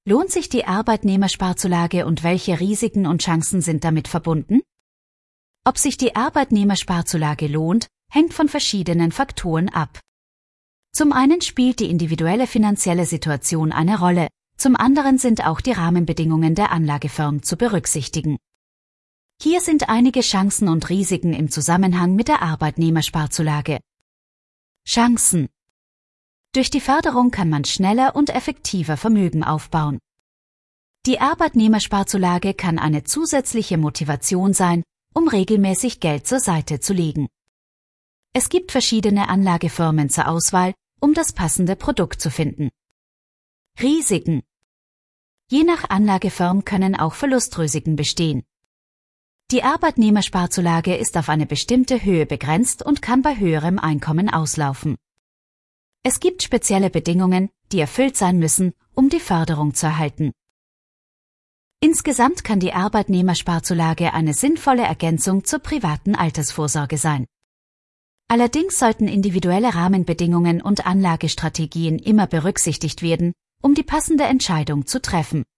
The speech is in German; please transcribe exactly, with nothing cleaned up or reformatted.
Lohnt sich die Arbeitnehmersparzulage und welche Risiken und Chancen sind damit verbunden? Ob sich die Arbeitnehmersparzulage lohnt, hängt von verschiedenen Faktoren ab. Zum einen spielt die individuelle finanzielle Situation eine Rolle, zum anderen sind auch die Rahmenbedingungen der Anlageform zu berücksichtigen. Hier sind einige Chancen und Risiken im Zusammenhang mit der Arbeitnehmersparzulage. Chancen. Durch die Förderung kann man schneller und effektiver Vermögen aufbauen. Die Arbeitnehmersparzulage kann eine zusätzliche Motivation sein, um regelmäßig Geld zur Seite zu legen. Es gibt verschiedene Anlageformen zur Auswahl, um das passende Produkt zu finden. Risiken. Je nach Anlageform können auch Verlustrisiken bestehen. Die Arbeitnehmersparzulage ist auf eine bestimmte Höhe begrenzt und kann bei höherem Einkommen auslaufen. Es gibt spezielle Bedingungen, die erfüllt sein müssen, um die Förderung zu erhalten. Insgesamt kann die Arbeitnehmersparzulage eine sinnvolle Ergänzung zur privaten Altersvorsorge sein. Allerdings sollten individuelle Rahmenbedingungen und Anlagestrategien immer berücksichtigt werden, um die passende Entscheidung zu treffen.